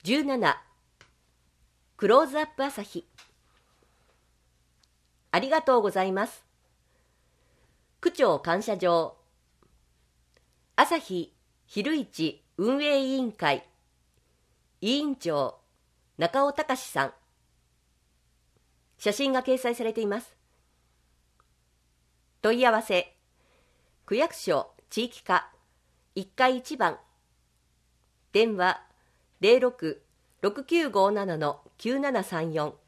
17クローズアップ朝日。ありがとうございます。区長感謝状。朝日昼市運営委員会委員長中尾隆さん。写真が掲載されています。問い合わせ区役所地域課1階1番電話 06-6957-9734